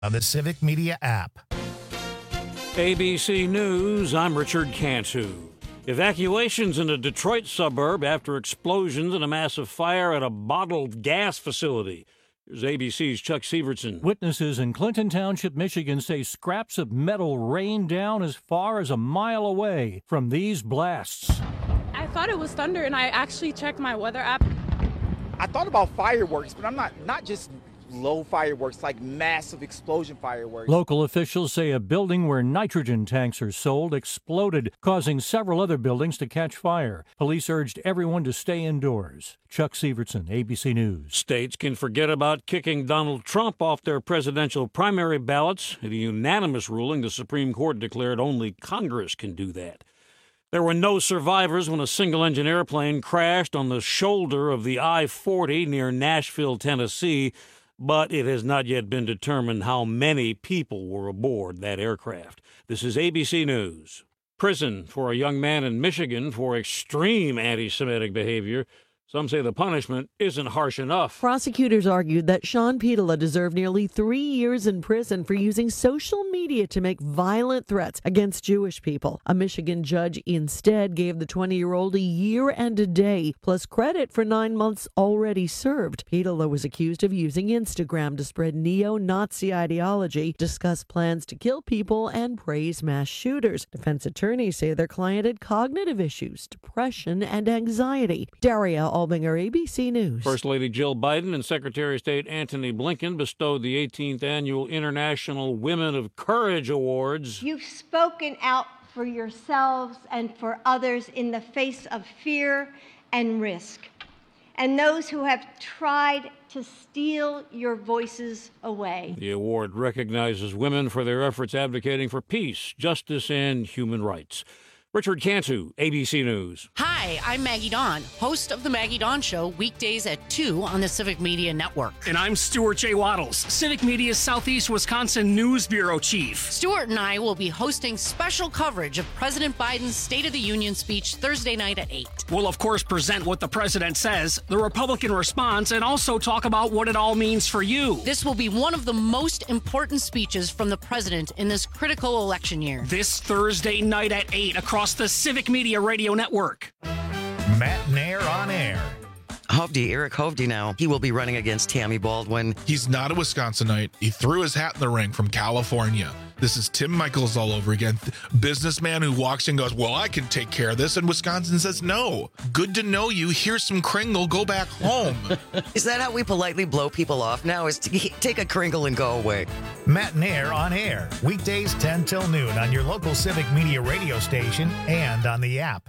On the Civic Media app. ABC News, I'm Richard Cantu. Evacuations in a Detroit suburb after explosions and a massive fire at a bottled gas facility. Here's ABC's Chuck Severson. Witnesses in Clinton Township, Michigan say scraps of metal rained down as far as a mile away from these blasts. I thought it was thunder, and I actually checked my weather app. I thought about fireworks, but I'm not just low fireworks, like massive explosion fireworks. Local officials say a building where nitrogen tanks are sold exploded, causing several other buildings to catch fire. Police urged everyone to stay indoors. Chuck Severson, ABC News. States can forget about kicking Donald Trump off their presidential primary ballots. In a unanimous ruling, the Supreme Court declared only Congress can do that. There were no survivors when a single-engine airplane crashed on the shoulder of the I-40 near Nashville, Tennessee, but it has not yet been determined how many people were aboard that aircraft. This is ABC News. Prison for a young man in Michigan for extreme anti-Semitic behavior. Some say the punishment isn't harsh enough. Prosecutors argued that Sean Pitola deserved nearly 3 years in prison for using social media to make violent threats against Jewish people. A Michigan judge instead gave the 20-year-old a year and a day, plus credit for 9 months already served. Pitola was accused of using Instagram to spread neo-Nazi ideology, discuss plans to kill people, and praise mass shooters. Defense attorneys say their client had cognitive issues, depression, and anxiety. Daria Albinger, ABC News. First Lady Jill Biden and Secretary of State Antony Blinken bestowed the 18th Annual International Women of Courage Awards. You've spoken out for yourselves and for others in the face of fear and risk, and those who have tried to steal your voices away. The award recognizes women for their efforts advocating for peace, justice, and human rights. Richard Cantu, ABC News. Hi, I'm Maggie Dawn, host of The Maggie Dawn Show, weekdays at 2 on the Civic Media Network. And I'm Stuart J. Waddles, Civic Media's Southeast Wisconsin News Bureau Chief. Stuart and I will be hosting special coverage of President Biden's State of the Union speech Thursday night at 8. We'll, of course, present what the president says, the Republican response, and also talk about what it all means for you. This will be one of the most important speeches from the president in this critical election year. This Thursday night at 8 across the Civic Media Radio Network. Matt Nair on air. Eric Hovde now. He will be running against Tammy Baldwin. He's not a Wisconsinite. He threw his hat in the ring from California. This is Tim Michaels all over again. Businessman who walks in and goes, well, I can take care of this. And Wisconsin says, no. Good to know you. Here's some Kringle. Go back home. Is that how we politely blow people off now? Is to take a Kringle and go away? Matt Nair on air. Weekdays 10 till noon on your local Civic Media radio station and on the app.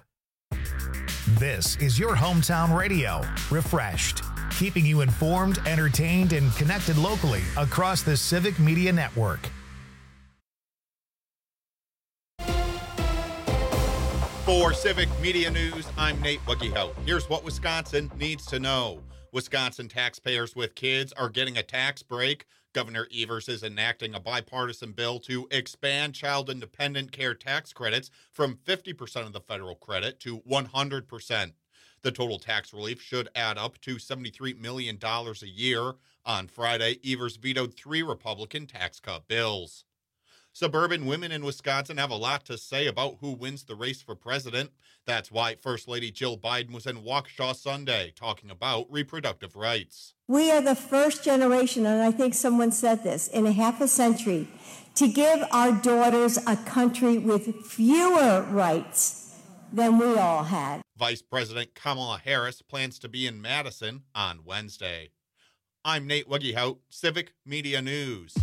This is your hometown radio. Refreshed. Keeping you informed, entertained, and connected locally across the Civic Media Network. For Civic Media News, I'm Nate Wuggehout. Here's what Wisconsin needs to know. Wisconsin taxpayers with kids are getting a tax break. Governor Evers is enacting a bipartisan bill to expand child independent care tax credits from 50% of the federal credit to 100%. The total tax relief should add up to $73 million a year. On Friday, Evers vetoed 3 Republican tax cut bills. Suburban women in Wisconsin have a lot to say about who wins the race for president. That's why First Lady Jill Biden was in Waukesha Sunday talking about reproductive rights. We are the first generation, and I think someone said this, in a half a century, to give our daughters a country with fewer rights than we all had. Vice President Kamala Harris plans to be in Madison on Wednesday. I'm Nate Wuggehout, Civic Media News.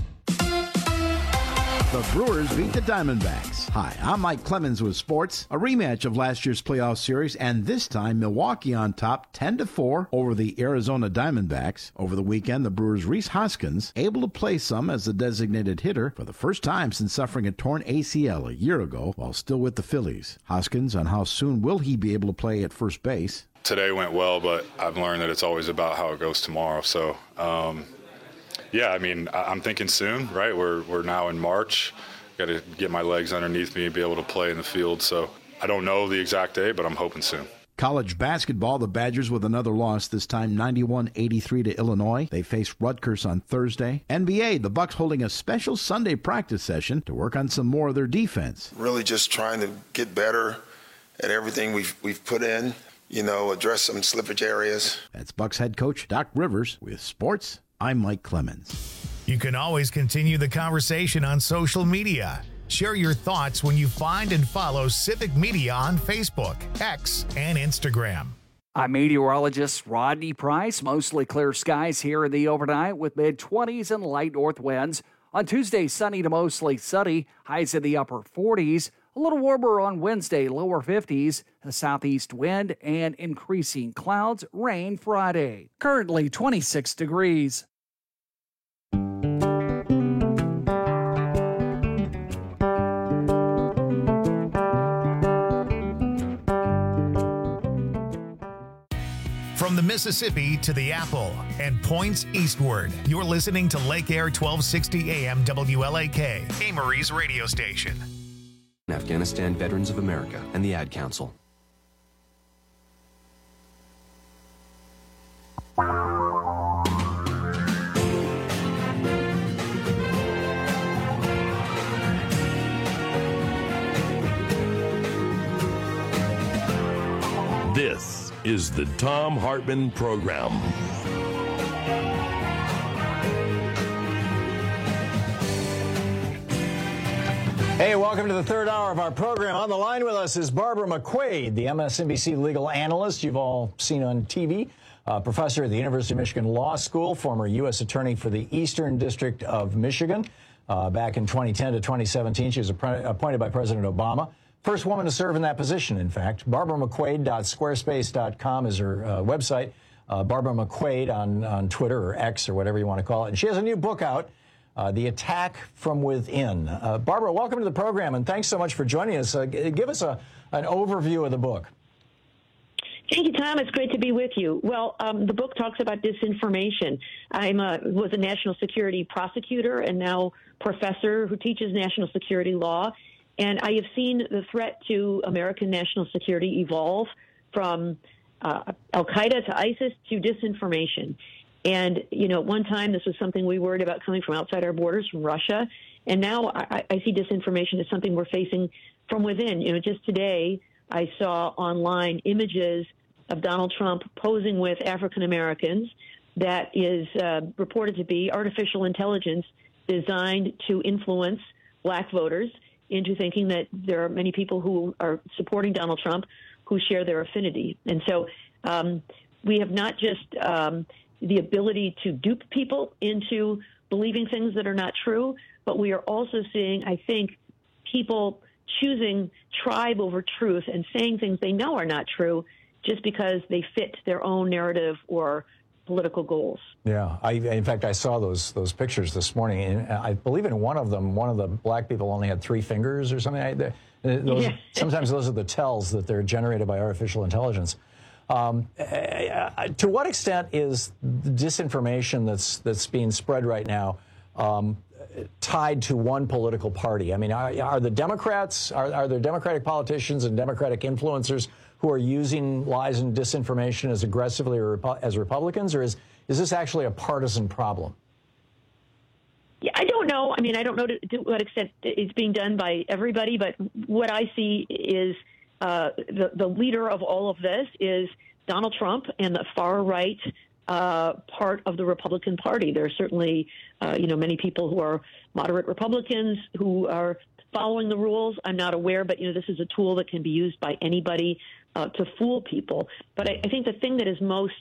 The Brewers beat the Diamondbacks. Hi, I'm Mike Clemens with sports. A rematch of last year's playoff series, and this time Milwaukee on top 10-4 over the Arizona Diamondbacks. Over the weekend, the Brewers' Rhys Hoskins able to play some as the designated hitter for the first time since suffering a torn ACL a year ago while still with the Phillies. Hoskins on how soon will he be able to play at first base. Today went well, but I've learned that it's always about how it goes tomorrow. So, yeah, I mean, I'm thinking soon, right? We're now in March. Got to get my legs underneath me and be able to play in the field. So I don't know the exact day, but I'm hoping soon. College basketball, the Badgers with another loss, this time 91-83 to Illinois. They face Rutgers on Thursday. NBA, the Bucks holding a special Sunday practice session to work on some more of their defense. Really just trying to get better at everything we've put in, address some slippage areas. That's Bucks head coach Doc Rivers. With sports, I'm Mike Clemens. You can always continue the conversation on social media. Share your thoughts when you find and follow Civic Media on Facebook, X, and Instagram. I'm meteorologist Rodney Price. Mostly clear skies here in the overnight with mid-20s and light north winds. On Tuesday, sunny to mostly sunny, highs in the upper 40s. A little warmer on Wednesday, lower 50s. A southeast wind and increasing clouds, rain Friday. Currently 26 degrees. From the Mississippi to the Apple and points eastward, you're listening to Lake Air 1260 AM WLAK, Amory's radio station. Afghanistan Veterans of America and the Ad Council. This is the Thom Hartmann Program. Hey, welcome to the third hour of our program. On the line with us is Barbara McQuade, the MSNBC legal analyst you've all seen on TV, professor at the University of Michigan Law School, former U.S. attorney for the Eastern District of Michigan. Back in 2010 to 2017, she was appointed by President Obama. First woman to serve in that position, in fact. BarbaraMcQuade.squarespace.com is her website. Barbara McQuade on Twitter or X or whatever you want to call it. And she has a new book out, The Attack from Within. Barbara, welcome to the program, and thanks so much for joining us. Give us an overview of the book. Thank you, Tom. It's great to be with you. Well, the book talks about disinformation. I was a national security prosecutor and now professor who teaches national security law. And I have seen the threat to American national security evolve from al-Qaeda to ISIS to disinformation. And, at one time, this was something we worried about coming from outside our borders, from Russia. And now I see disinformation as something we're facing from within. Just today, I saw online images of Donald Trump posing with African Americans that is reported to be artificial intelligence designed to influence black voters into thinking that there are many people who are supporting Donald Trump who share their affinity. And so we have not just the ability to dupe people into believing things that are not true, but we are also seeing, I think, people choosing tribe over truth and saying things they know are not true just because they fit their own narrative or political goals. Yeah, in fact, I saw those pictures this morning, and I believe in one of them, one of the black people only had 3 fingers or something. Sometimes those are the tells that they're generated by artificial intelligence. To what extent is the disinformation that's being spread right now tied to one political party? I mean, are the Democrats, are there Democratic politicians and Democratic influencers who are using lies and disinformation as aggressively as Republicans, or is this actually a partisan problem? Yeah, I don't know. I mean, I don't know to what extent it's being done by everybody, but what I see is the leader of all of this is Donald Trump and the far right part of the Republican Party. There are certainly, many people who are moderate Republicans who are following the rules. I'm not aware, but, this is a tool that can be used by anybody to fool people. But I think the thing that is most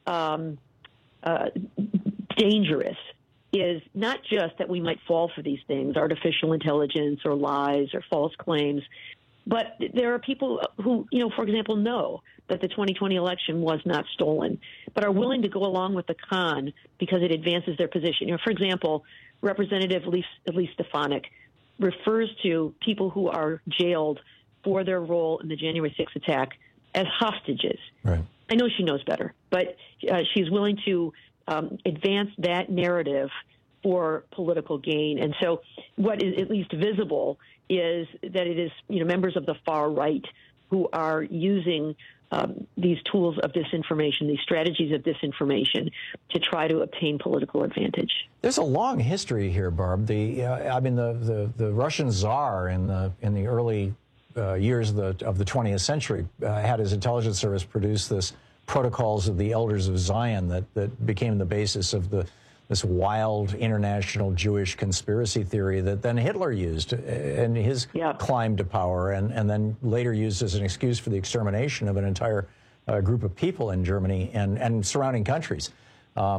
dangerous is not just that we might fall for these things, artificial intelligence or lies or false claims, but there are people who, for example, know that the 2020 election was not stolen, but are willing to go along with the con because it advances their position. For example, Representative Elise Stefanik refers to people who are jailed for their role in the January 6th attack as hostages. Right. I know she knows better, but she's willing to advance that narrative for political gain. And so what is at least visible is that it is, members of the far right who are using these tools of disinformation, these strategies of disinformation to try to obtain political advantage. There's a long history here, Barb. The Russian Tsar in the early years of the 20th century had his intelligence service produce this Protocols of the Elders of Zion that became the basis of this wild international Jewish conspiracy theory that then Hitler used in his climb to power, and then later used as an excuse for the extermination of an entire group of people in Germany and surrounding countries. How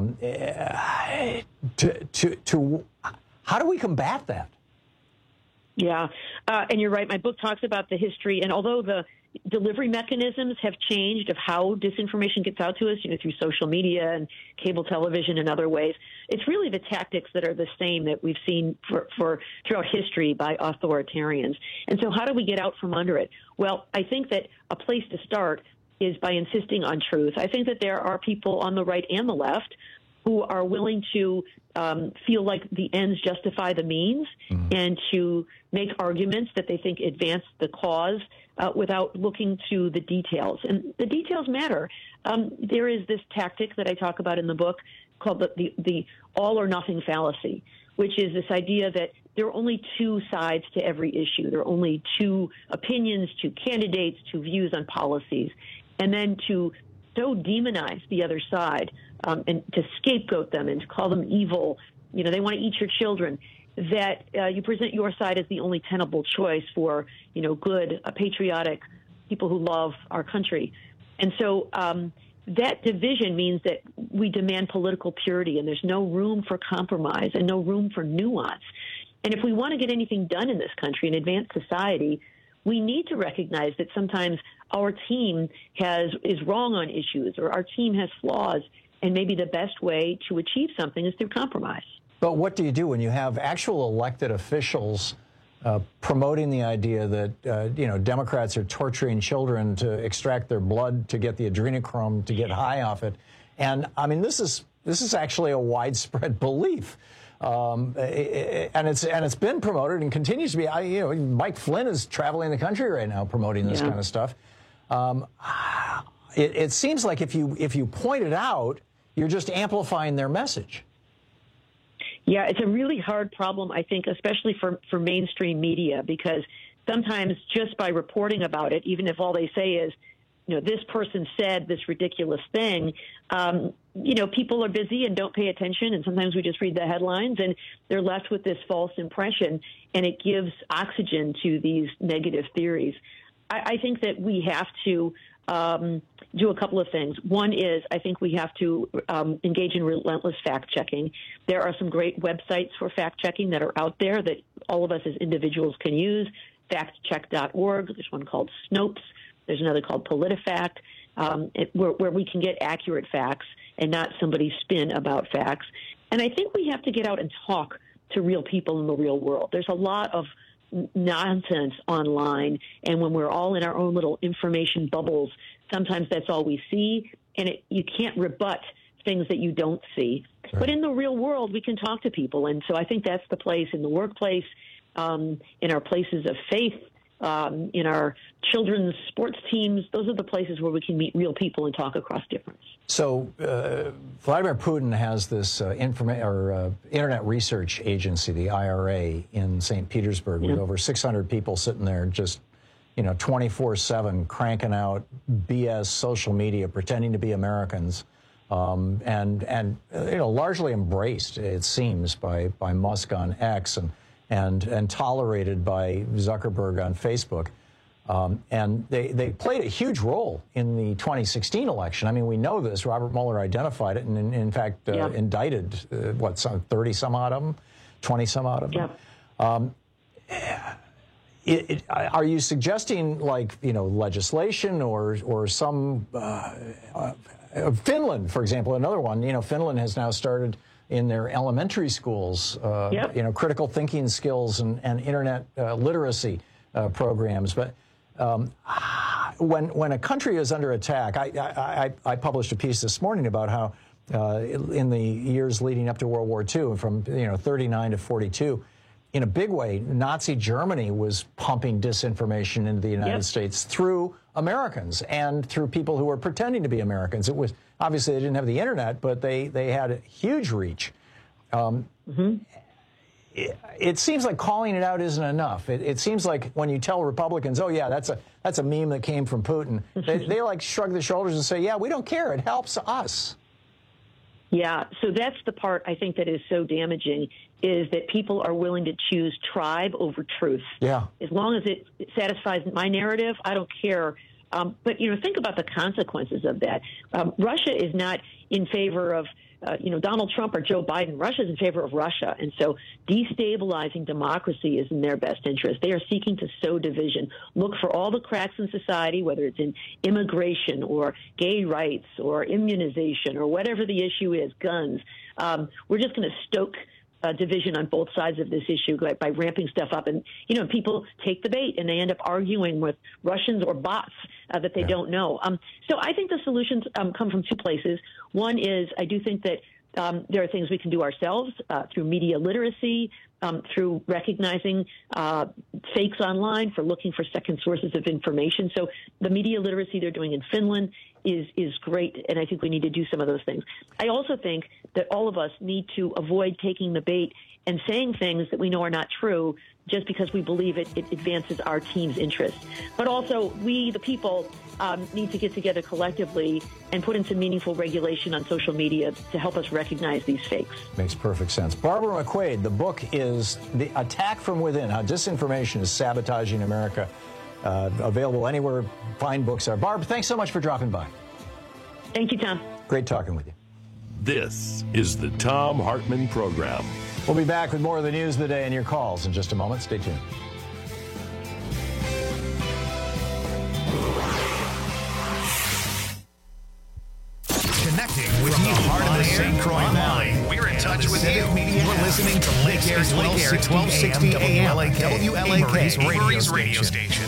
do we combat that? Yeah, and you're right. My book talks about the history, and although the delivery mechanisms have changed of how disinformation gets out to us, through social media and cable television and other ways, it's really the tactics that are the same that we've seen for throughout history by authoritarians. And so how do we get out from under it? Well, I think that a place to start is by insisting on truth. I think that there are people on the right and the left who are willing to feel like the ends justify the means and to make arguments that they think advance the cause without looking to the details. And the details matter. There is this tactic that I talk about in the book called the all or nothing fallacy, which is this idea that there are only two sides to every issue. There are only two opinions, two candidates, two views on policies. And then to so demonize the other side and to scapegoat them and to call them evil, they want to eat your children, that you present your side as the only tenable choice for, good, patriotic people who love our country. And so that division means that we demand political purity, and there's no room for compromise and no room for nuance. And if we want to get anything done in this country and advance society, we need to recognize that sometimes our team is wrong on issues, or our team has flaws, and maybe the best way to achieve something is through compromise. But what do you do when you have actual elected officials promoting the idea that Democrats are torturing children to extract their blood to get the adrenochrome to get high off it? And I mean, this is actually a widespread belief. And it's been promoted and continues to be. Mike Flynn is traveling the country right now promoting this kind of stuff. It seems like if you point it out, you're just amplifying their message. Yeah, it's a really hard problem, I think, especially for mainstream media, because sometimes just by reporting about it, even if all they say is, this person said this ridiculous thing, people are busy and don't pay attention, and sometimes we just read the headlines, and they're left with this false impression, and it gives oxygen to these negative theories. I think that we have to do a couple of things. One is I think we have to engage in relentless fact-checking. There are some great websites for fact-checking that are out there that all of us as individuals can use. Factcheck.org. There's one called Snopes. There's another called PolitiFact, where we can get accurate facts and not somebody's spin about facts. And I think we have to get out and talk to real people in the real world. There's a lot of nonsense online, and when we're all in our own little information bubbles, sometimes that's all we see, and you can't rebut things that you don't see. Right. But in the real world, we can talk to people, and so I think that's the place in the workplace, in our places of faith, in our children's sports teams. Those are the places where we can meet real people and talk across difference. So Vladimir Putin has this Internet Research Agency, the IRA, in St. Petersburg, with over 600 people sitting there just, 24/7 cranking out BS social media, pretending to be Americans, and largely embraced, it seems, by Musk on X and tolerated by Zuckerberg on Facebook. And they played a huge role in the 2016 election. I mean, we know this. Robert Mueller identified it and, in fact, indicted, some 30 some odd of them, 20 some odd of them. Are you suggesting, legislation or some Finland, for example, another one? Finland has now started in their elementary schools, critical thinking skills and internet literacy programs. But when a country is under attack, I published a piece this morning about how in the years leading up to World War II, from 39 to 42, in a big way, Nazi Germany was pumping disinformation into the United States through Americans and through people who were pretending to be Americans. It was obviously they didn't have the internet, but they had a huge reach. It seems like calling it out isn't enough. It seems like when you tell Republicans, oh yeah, that's a meme that came from Putin, they like shrug their shoulders and say, yeah, we don't care. It helps us. Yeah, so that's the part I think that is so damaging, is that people are willing to choose tribe over truth. Yeah. As long as it satisfies my narrative, I don't care. But, think about the consequences of that. Russia is not in favor of, Donald Trump or Joe Biden. Russia is in favor of Russia. And so destabilizing democracy is in their best interest. They are seeking to sow division, look for all the cracks in society, whether it's in immigration or gay rights or immunization or whatever the issue is, guns. We're just going to stoke division on both sides of this issue by ramping stuff up. And, people take the bait and they end up arguing with Russians or bots that they don't know. So I think the solutions come from two places. One is I do think that there are things we can do ourselves through media literacy, through recognizing fakes online, for looking for second sources of information. So the media literacy they're doing in Finland is great, and I think we need to do some of those things. I also think that all of us need to avoid taking the bait and saying things that we know are not true just because we believe it advances our team's interest. But also, we, the people, need to get together collectively and put in some meaningful regulation on social media to help us recognize these fakes. Makes perfect sense. Barbara McQuade, the book is The Attack from Within, How Disinformation is Sabotaging America. Available anywhere fine books are. Barb, thanks so much for dropping by. Thank you, Tom. Great talking with you. This is the Thom Hartmann Program. We'll be back with more of the news of the day and your calls in just a moment. Stay tuned. Connecting with you, heart of the St. Croix Valley. We're in touch with you. You're listening to Lake Air 1260 AM WLAK, Amory's radio station.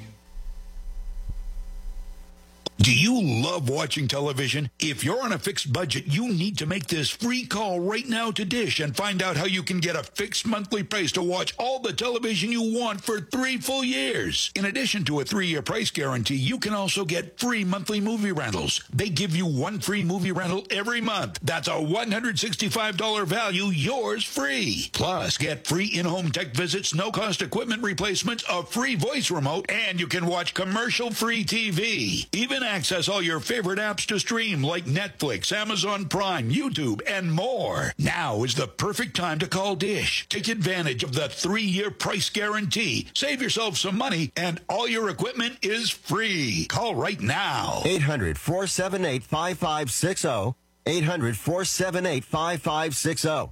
Do you love watching television? If you're on a fixed budget, you need to make this free call right now to Dish and find out how you can get a fixed monthly price to watch all the television you want for 3 full years. In addition to a 3-year price guarantee, you can also get free monthly movie rentals. They give you 1 free movie rental every month. That's a $165 value, yours free. Plus, get free in-home tech visits, no-cost equipment replacements, a free voice remote, and you can watch commercial-free TV. Even access all your favorite apps to stream like Netflix, Amazon Prime, YouTube, and more. Now is the perfect time to call Dish. Take advantage of the 3-year price guarantee. Save yourself some money, and all your equipment is free. Call right now. 800-478-5560. 800-478-5560.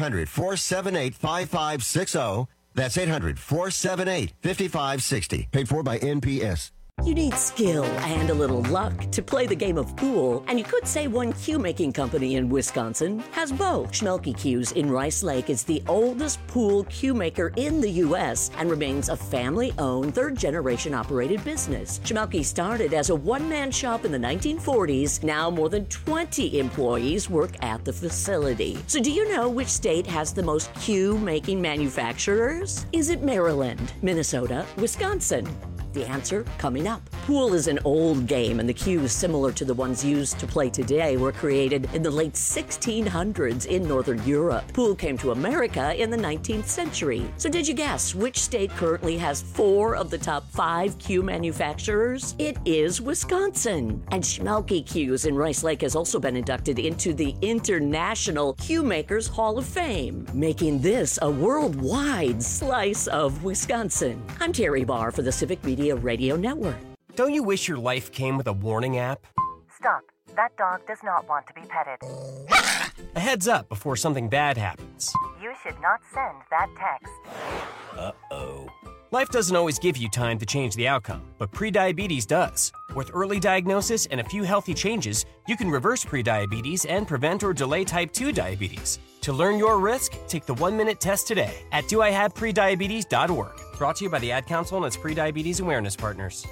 800-478-5560. That's 800-478-5560. Paid for by NPS. You need skill and a little luck to play the game of pool, and you could say one cue-making company in Wisconsin has both. Schmelke Cues in Rice Lake is the oldest pool cue maker in the U.S. and remains a family-owned, third-generation operated business. Schmelke started as a one-man shop in the 1940s. Now more than 20 employees work at the facility. So do you know which state has the most cue-making manufacturers? Is it Maryland, Minnesota, Wisconsin? The answer coming up. Pool is an old game, and the cues, similar to the ones used to play today, were created in the late 1600s in Northern Europe. Pool came to America in the 19th century. So did you guess which state currently has 4 of the top 5 cue manufacturers? It is Wisconsin. And Schmelke Cues in Rice Lake has also been inducted into the International Cue Makers Hall of Fame, making this a worldwide slice of Wisconsin. I'm Terry Barr for the Civic Media Radio Network. Don't you wish your life came with a warning app? Stop. That dog does not want to be petted. A heads up before something bad happens. You should not send that text. Uh-oh. Life doesn't always give you time to change the outcome, but prediabetes does. With early diagnosis and a few healthy changes, you can reverse prediabetes and prevent or delay type 2 diabetes. To learn your risk, take the 1-minute test today at doihaveprediabetes.org. Brought to you by the Ad Council and its prediabetes awareness partners. Hi,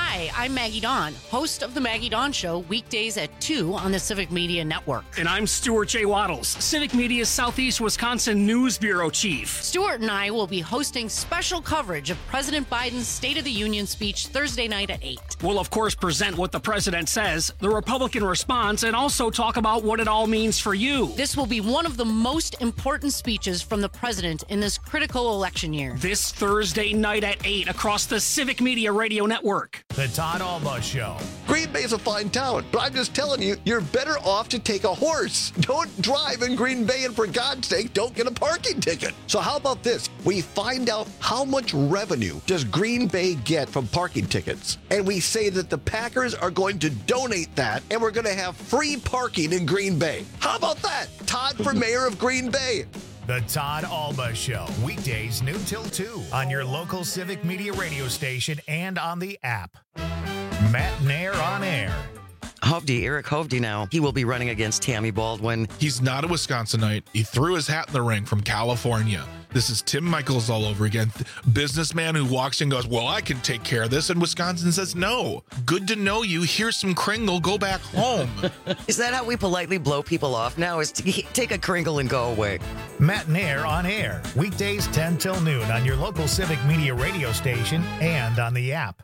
Hi, I'm Maggie Dawn, host of The Maggie Dawn Show, weekdays at 2 on the Civic Media Network. And I'm Stuart J. Waddles, Civic Media's Southeast Wisconsin News Bureau Chief. Stuart and I will be hosting special coverage of President Biden's State of the Union speech Thursday night at 8. We'll, of course, present what the president says, the Republican response, and also talk about what it all means for you. This will be one of the most important speeches from the president in this critical election year. This Thursday night at 8 across the Civic Media Radio Network. The Todd Alba Show. Green Bay is a fine town, but I'm just telling you, you're better off to take a horse. Don't drive in Green Bay, and for God's sake, don't get a parking ticket. So how about this? We find out how much revenue does Green Bay get from parking tickets, and we say that the Packers are going to donate that, and we're going to have free parking in Green Bay. How about that? Todd for mayor of Green Bay. The Todd Alba Show, weekdays noon till 2 on your local Civic Media radio station and on the app. Matt Nair on air. Eric Hovde now. He will be running against Tammy Baldwin. He's not a Wisconsinite. He threw his hat in the ring from California. This is Tim Michels all over again. Businessman who walks in and goes, well, I can take care of this. And Wisconsin says, no. Good to know you. Here's some Kringle. Go back home. Is that how we politely blow people off now? Is to take a Kringle and go away? Matt Nair on air. Weekdays 10 till noon on your local Civic Media radio station and on the app.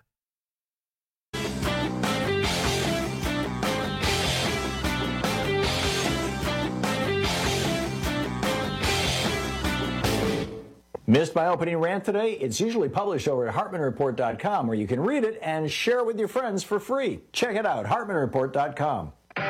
Missed my opening rant today? It's usually published over at HartmanReport.com, where you can read it and share it with your friends for free. Check it out, HartmanReport.com.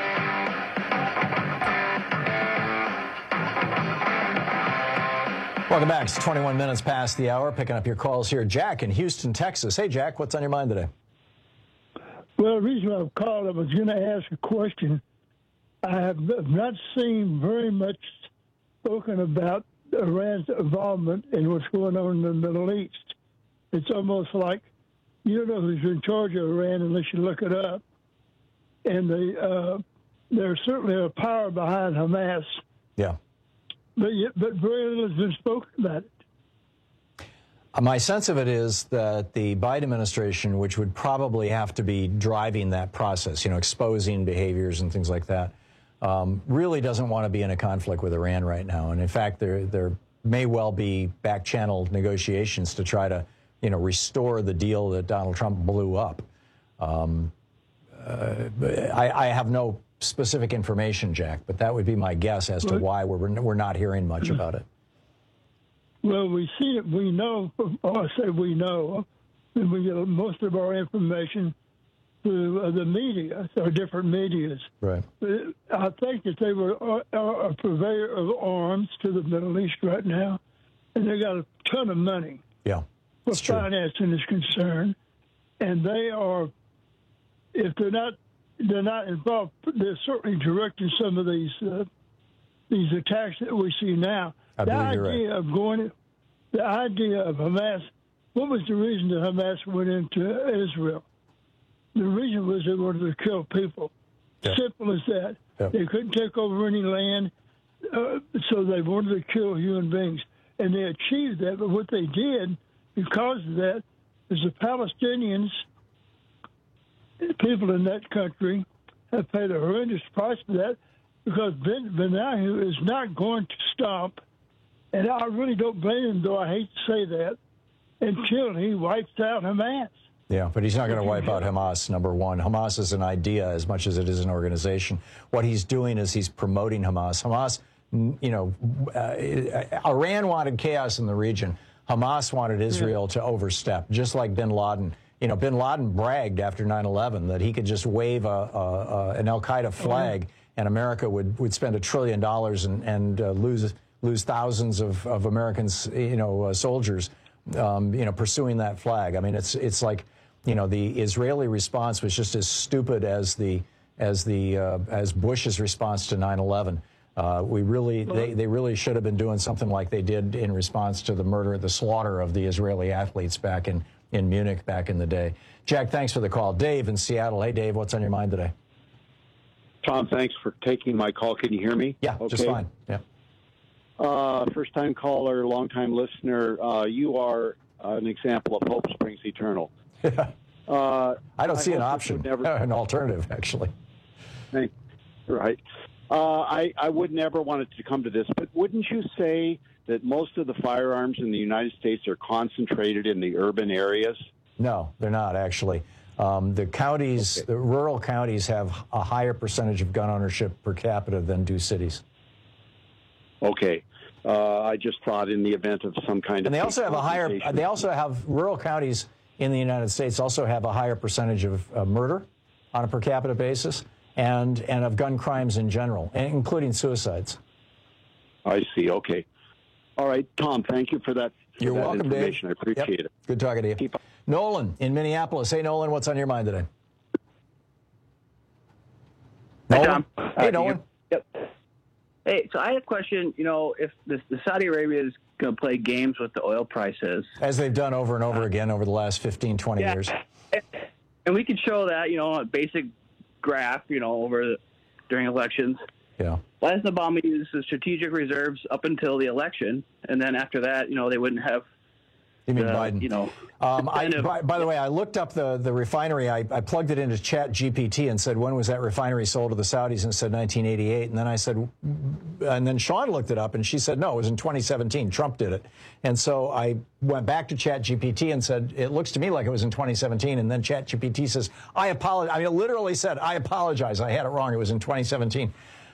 Welcome back. It's 21 minutes past the hour. Picking up your calls here. Jack in Houston, Texas. Hey, Jack, what's on your mind today? Well, the reason I've called, I was going to ask a question. I have not seen very much spoken about Iran's involvement in what's going on in the Middle East. It's almost like you don't know who's in charge of Iran unless you look it up. And there's certainly a power behind Hamas. Yeah. But very little has been spoken about it. My sense of it is that the Biden administration, which would probably have to be driving that process, exposing behaviors and things like that, really doesn't want to be in a conflict with Iran right now. And in fact, there may well be back-channeled negotiations to try to, restore the deal that Donald Trump blew up. I have no specific information, Jack, but that would be my guess as to why we're not hearing much about it. Well, we see it. We know, or I say we know, and we get most of our information through the media, or different medias. Right. I think that they were a purveyor of arms to the Middle East right now, and they got a ton of money. Yeah, where financing is concerned, and they are, if they're not involved. They're certainly directing some of these attacks that we see now. The idea of Hamas. What was the reason that Hamas went into Israel? The reason was they wanted to kill people. Yeah. Simple as that. Yeah. They couldn't take over any land, so they wanted to kill human beings. And they achieved that, but what they did because of that is the Palestinians, people in that country, have paid a horrendous price for that because Netanyahu is not going to stop, and I really don't blame him, though I hate to say that, until he wipes out Hamas. Yeah, but he's not going to wipe out Hamas, number one. Hamas is an idea as much as it is an organization. What he's doing is he's promoting Hamas. Hamas, Iran wanted chaos in the region. Hamas wanted Israel to overstep, just like bin Laden. Bin Laden bragged after 9/11 that he could just wave an Al-Qaeda flag and America would spend $1 trillion and lose thousands of Americans, soldiers, pursuing that flag. I mean, it's like, the Israeli response was just as stupid as Bush's response to 9/11. They really should have been doing something like they did in response to the slaughter of the Israeli athletes back in Munich back in the day. Jack, thanks for the call. Dave in Seattle. Hey, Dave, what's on your mind today? Tom, thanks for taking my call. Can you hear me? Yeah, okay. Just fine. Yeah. First-time caller, long-time listener. You are an example of hope springs eternal. I don't see an option, an alternative, actually. Right. I would never want it to come to this, but wouldn't you say that most of the firearms in the United States are concentrated in the urban areas? No, they're not, actually. The counties, the rural counties have a higher percentage of gun ownership per capita than do cities. Okay. I just thought in the event of some kind of... And they also have a higher... They also have... Rural counties in the United States also have a higher percentage of murder on a per capita basis and of gun crimes in general, including suicides. I see. Okay. All right, Tom, thank you for that. You're welcome, Dave. I appreciate it. Good talking to you. Nolan in Minneapolis. Hey, Nolan, what's on your mind today? Hi, Tom. Hey, Nolan. Yep. Hey, so I had a question. You know, if the Saudi Arabia is going to play games with the oil prices, as they've done over and over again over the last 15, 20 years. And we could show that, you know, on a basic graph, you know, during elections. Yeah. Why doesn't Obama use the strategic reserves up until the election, and then after that, you know, they wouldn't have... You mean Biden? You know, by the way, I looked up the refinery. I plugged it into Chat GPT and said, when was that refinery sold to the Saudis? And it said 1988. And then I said, and then Sean looked it up and she said, no, it was in 2017. Trump did it. And so I went back to Chat GPT and said, it looks to me like it was in 2017. And then Chat GPT says, I apologize. I mean, it literally said, I apologize. I had it wrong. It was in 2017.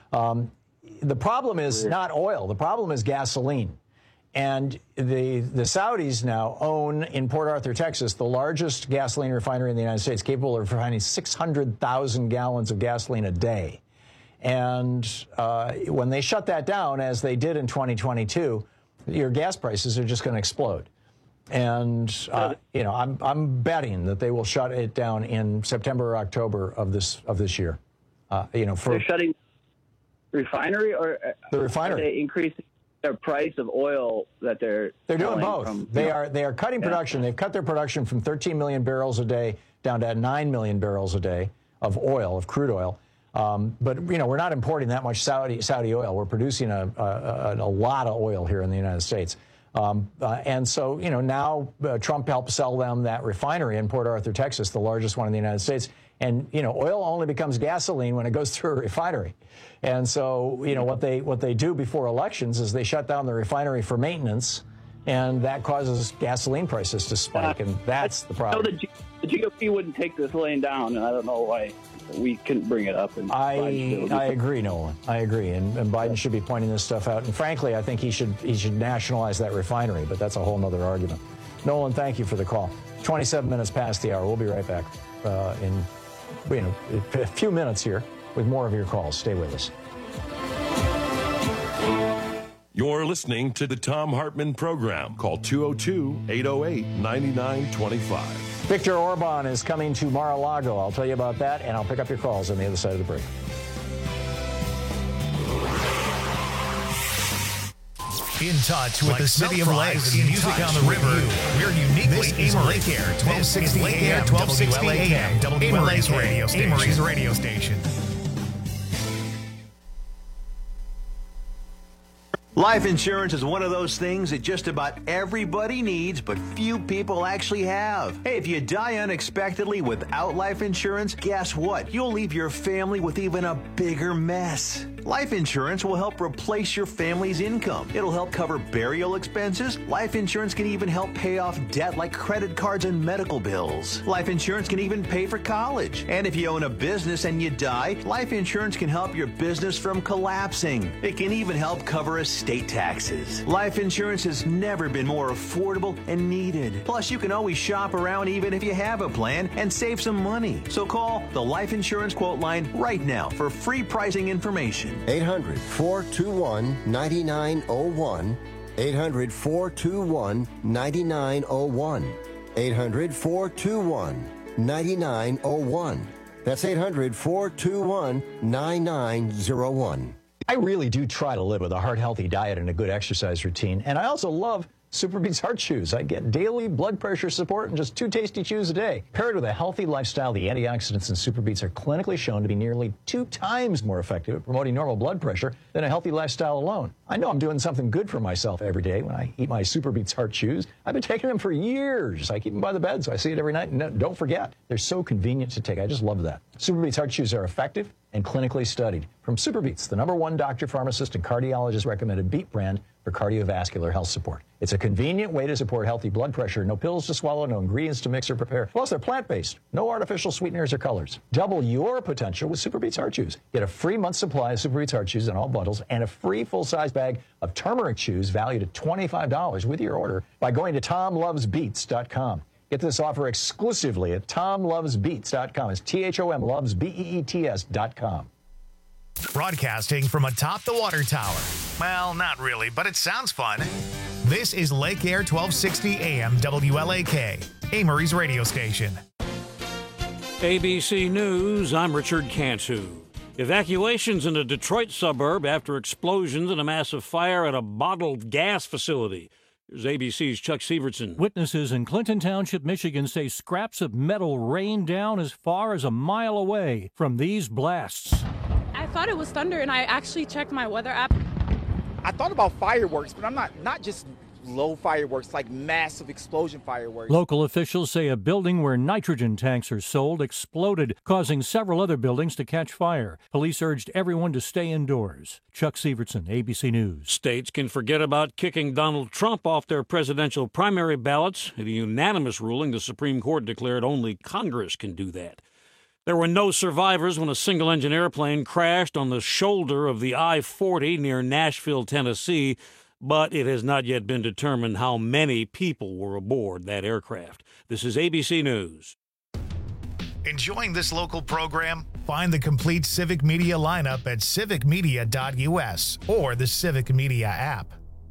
The problem is not oil. The problem is gasoline. And the Saudis now own, in Port Arthur, Texas, the largest gasoline refinery in the United States, capable of refining 600,000 gallons of gasoline a day. And when they shut that down, as they did in 2022, your gas prices are just going to explode. And, you know, I'm betting that they will shut it down in September or October of this year. You know, they're shutting the refinery, or the refinery. Are they increasing their price of oil that they're doing both. They are cutting production. They've cut their production from 13 million barrels a day down to 9 million barrels a day of oil, of crude oil. But you know, we're not importing that much Saudi oil. We're producing a lot of oil here in the United States. And so, you know, now Trump helped sell them that refinery in Port Arthur, Texas, the largest one in the United States. And, you know, oil only becomes gasoline when it goes through a refinery. And so, you know, what they do before elections is they shut down the refinery for maintenance, and that causes gasoline prices to spike, and that's the problem. No, the GOP wouldn't take this laying down, and I don't know why we couldn't bring it up. And I agree, Nolan. I agree, and Biden should be pointing this stuff out. And frankly, I think he should nationalize that refinery, but that's a whole other argument. Nolan, thank you for the call. 27 minutes past the hour. We'll be right back in a few minutes here with more of your calls. Stay with us. You're listening to the Thom Hartmann Program. Call 202-808-9925. Viktor Orban is coming to Mar-a-Lago. I'll tell you about that, and I'll pick up your calls on the other side of the break. In touch with the city of lakes and music on the river. We're uniquely Lake Air, 1260 AM, 1260 AM, WLA's radio station. Amory's radio station. Life insurance is one of those things that just about everybody needs, but few people actually have. Hey, if you die unexpectedly without life insurance, guess what? You'll leave your family with even a bigger mess. Life insurance will help replace your family's income. It'll help cover burial expenses. Life insurance can even help pay off debt like credit cards and medical bills. Life insurance can even pay for college. And if you own a business and you die, life insurance can help your business from collapsing. It can even help cover estate taxes. Life insurance has never been more affordable and needed. Plus, you can always shop around even if you have a plan and save some money. So call the Life Insurance Quote Line right now for free pricing information. 800-421-9901. 800-421-9901. 800-421-9901. That's 800-421-9901. I really do try to live with a heart-healthy diet and a good exercise routine, and I also love Super Beets Heart Chews. I get daily blood pressure support in just 2 tasty chews a day. Paired with a healthy lifestyle, the antioxidants in Super Beets are clinically shown to be nearly 2 times more effective at promoting normal blood pressure than a healthy lifestyle alone. I know I'm doing something good for myself every day when I eat my Super Beets Heart Chews. I've been taking them for years. I keep them by the bed, so I see it every night. And don't forget, they're so convenient to take. I just love that. Super Beets Heart Chews are effective and clinically studied. From Super Beets, the #1 doctor, pharmacist, and cardiologist recommended beet brand for cardiovascular health support. It's a convenient way to support healthy blood pressure. No pills to swallow, no ingredients to mix or prepare. Plus, they're plant-based. No artificial sweeteners or colors. Double your potential with Super Beets Heart Chews. Get a free month supply of Super Beets Heart Chews in all bundles and a free full-size bag of turmeric chews valued at $25 with your order by going to TomLovesBeets.com. Get this offer exclusively at TomLovesBeets.com. It's THOM loves BEETS.com. Broadcasting from atop the water tower. Well, not really, but it sounds fun. This is Lake Air 1260 AM WLAK, Amory's radio station. ABC News, I'm Richard Cantu. Evacuations in a Detroit suburb after explosions in a massive fire at a bottled gas facility. Here's ABC's Chuck Sievertson. Witnesses in Clinton Township, Michigan say scraps of metal rained down as far as a mile away from these blasts. I thought it was thunder, and I actually checked my weather app. I thought about fireworks, but I'm not just low fireworks, like massive explosion fireworks. Local officials say a building where nitrogen tanks are sold exploded, causing several other buildings to catch fire. Police urged everyone to stay indoors. Chuck Sievertson, ABC News. States can forget about kicking Donald Trump off their presidential primary ballots. In a unanimous ruling, the Supreme Court declared only Congress can do that. There were no survivors when a single-engine airplane crashed on the shoulder of the I-40 near Nashville, Tennessee, but it has not yet been determined how many people were aboard that aircraft. This is ABC News. Enjoying this local program? Find the complete Civic Media lineup at civicmedia.us or the Civic Media app.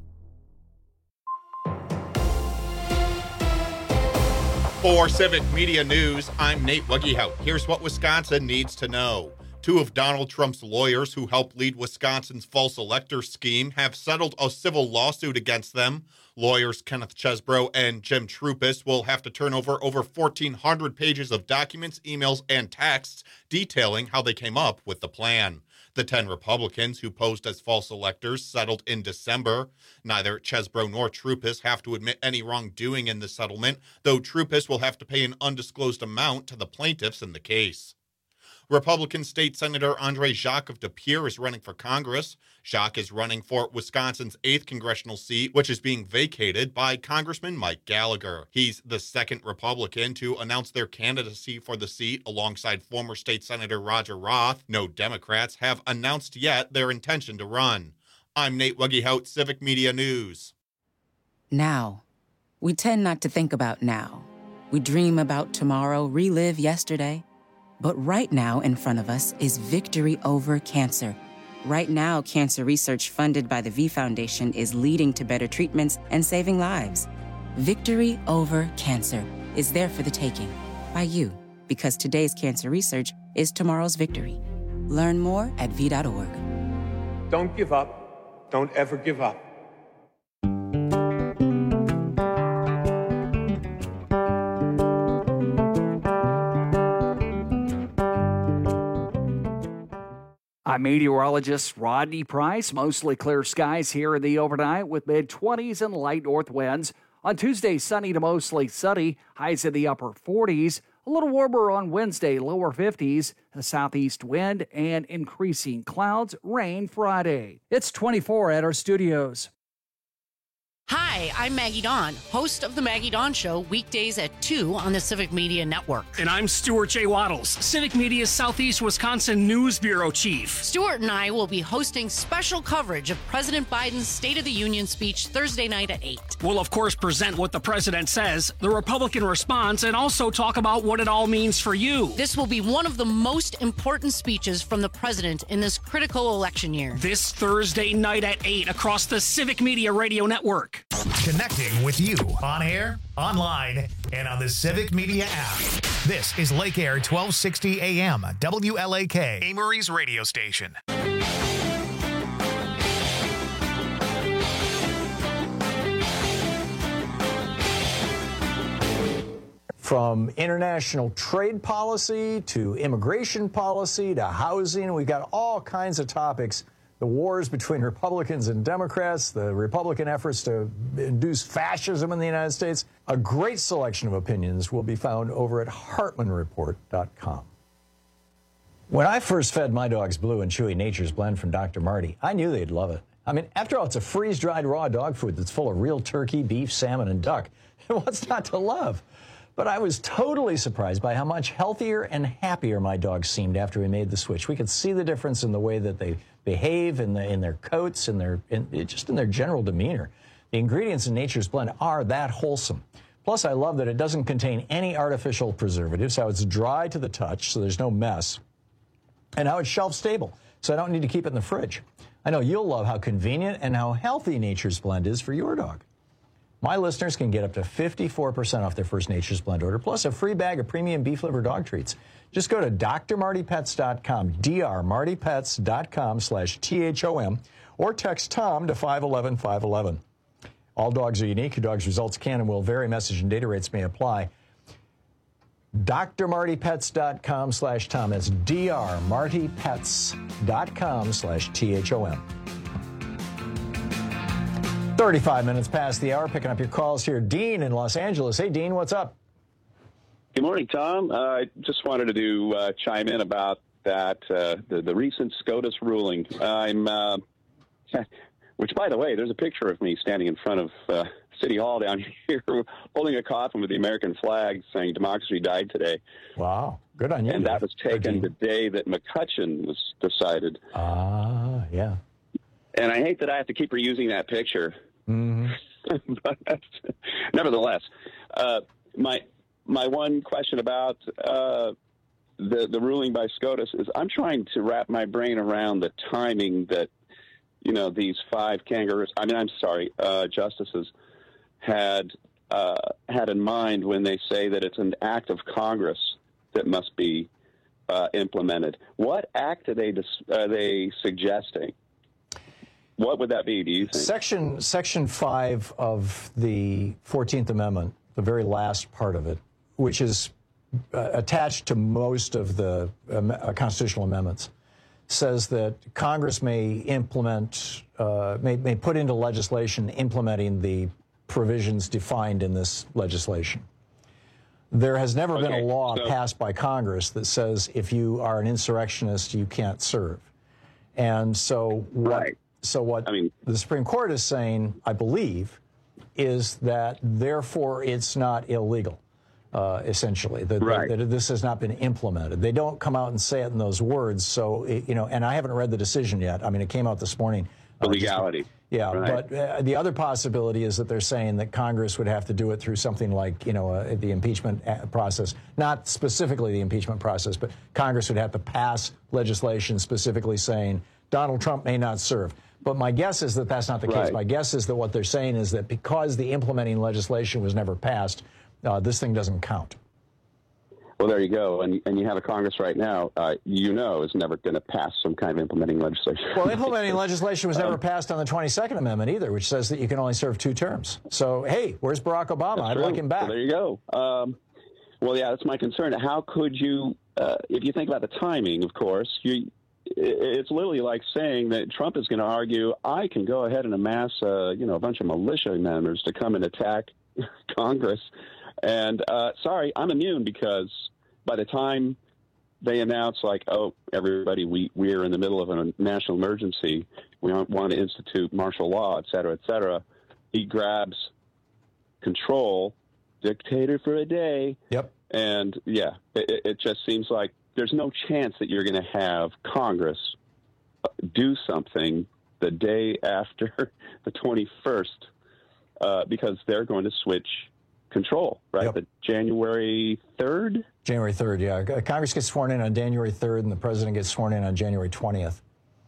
For Civic Media News, I'm Nate Wuggehout. Here's what Wisconsin needs to know. 2 of Donald Trump's lawyers who helped lead Wisconsin's false elector scheme have settled a civil lawsuit against them. Lawyers Kenneth Chesbrough and Jim Troupis will have to turn over 1,400 pages of documents, emails, and texts detailing how they came up with the plan. The 10 Republicans who posed as false electors settled in December. Neither Chesbrough nor Troupis have to admit any wrongdoing in the settlement, though Troupis will have to pay an undisclosed amount to the plaintiffs in the case. Republican State Senator Andre Jacques of De Pere is running for Congress. Jacques is running for Wisconsin's 8th congressional seat, which is being vacated by Congressman Mike Gallagher. He's the second Republican to announce their candidacy for the seat alongside former State Senator Roger Roth. No Democrats have announced yet their intention to run. I'm Nate Wuggehout, Civic Media News. Now. We tend not to think about now. We dream about tomorrow, relive yesterday. But right now in front of us is victory over cancer. Right now, cancer research funded by the V Foundation is leading to better treatments and saving lives. Victory over cancer is there for the taking by you, because today's cancer research is tomorrow's victory. Learn more at V.org. Don't give up. Don't ever give up. I'm meteorologist Rodney Price. Mostly clear skies here in the overnight with mid-20s and light north winds. On Tuesday, sunny to mostly sunny, highs in the upper 40s. A little warmer on Wednesday, lower 50s. A southeast wind and increasing clouds, rain Friday. It's 24 at our studios. Hi, I'm Maggie Dawn, host of The Maggie Dawn Show, weekdays at 2 on the Civic Media Network. And I'm Stuart J. Waddles, Civic Media's Southeast Wisconsin News Bureau Chief. Stuart and I will be hosting special coverage of President Biden's State of the Union speech Thursday night at 8. We'll, of course, present what the president says, the Republican response, and also talk about what it all means for you. This will be one of the most important speeches from the president in this critical election year. This Thursday night at 8 across the Civic Media Radio Network. Connecting with you on air, online, and on the Civic Media app. This is Lake Air 1260 AM, WLAK, Amory's radio station. From international trade policy to immigration policy to housing, we've got all kinds of topics. The wars between Republicans and Democrats, the Republican efforts to induce fascism in the United States. A great selection of opinions will be found over at HartmanReport.com. When I first fed my dogs Blue and Chewy Nature's Blend from Dr. Marty, I knew they'd love it. I mean, after all, it's a freeze-dried raw dog food that's full of real turkey, beef, salmon, and duck. What's not to love? But I was totally surprised by how much healthier and happier my dogs seemed after we made the switch. We could see the difference in the way that they behave, in their coats, just in their general demeanor. The ingredients in Nature's Blend are that wholesome. Plus, I love that it doesn't contain any artificial preservatives, how it's dry to the touch, so there's no mess, and how it's shelf-stable, so I don't need to keep it in the fridge. I know you'll love how convenient and how healthy Nature's Blend is for your dog. My listeners can get up to 54% off their first Nature's Blend order, plus a free bag of premium beef liver dog treats. Just go to drmartypets.com, drmartypets.com/THOM, or text Tom to 511-511. All dogs are unique. Your dog's results can and will vary. Message and data rates may apply. drmartypets.com/Tom. That's drmartypets.com/THOM. 35 minutes past the hour, picking up your calls here. Dean in Los Angeles. Hey, Dean, what's up? Good morning, Tom. I just wanted to chime in about that, the recent SCOTUS ruling. Which, by the way, there's a picture of me standing in front of City Hall down here holding a coffin with the American flag saying democracy died today. Wow. Good on you. And that was taken the day that McCutcheon was decided. Yeah. And I hate that I have to keep reusing that picture. Mm-hmm. But nevertheless, my one question about the ruling by SCOTUS is I'm trying to wrap my brain around the timing that, these five justices had in mind when they say that it's an act of Congress that must be implemented. What act are they suggesting? What would that be, do you think? Section 5 of the 14th Amendment, the very last part of it, which is attached to most of the constitutional amendments, says that Congress may implement, may put into legislation implementing the provisions defined in this legislation. There has never been a law passed by Congress that says if you are an insurrectionist, you can't serve. And so what the Supreme Court is saying, I believe, is that therefore it's not illegal, essentially, that this has not been implemented. They don't come out and say it in those words. So, and I haven't read the decision yet. I mean, it came out this morning. The legality. But the other possibility is that they're saying that Congress would have to do it through something like, the impeachment process, not specifically the impeachment process, but Congress would have to pass legislation specifically saying Donald Trump may not serve. But my guess is that that's not the case. My guess is that what they're saying is that because the implementing legislation was never passed, this thing doesn't count. Well, there you go. And you have a Congress right now, is never going to pass some kind of implementing legislation. Well, implementing legislation was never passed on the 22nd Amendment either, which says that you can only serve 2 terms. So, hey, where's Barack Obama? I'd like him back. Well, there you go. Well, yeah, that's my concern. How could you, if you think about the timing, of course, it's literally like saying that Trump is going to argue, I can go ahead and amass, a bunch of militia members to come and attack Congress. And sorry, I'm immune because by the time they announce, like, oh, everybody, we're in the middle of a national emergency, we want to institute martial law, et cetera, he grabs control, dictator for a day. Yep. And, yeah, it just seems like there's no chance that you're going to have Congress do something the day after the 21st because they're going to switch control, right? Yep. The January 3rd? January 3rd, yeah. Congress gets sworn in on January 3rd, and the president gets sworn in on January 20th.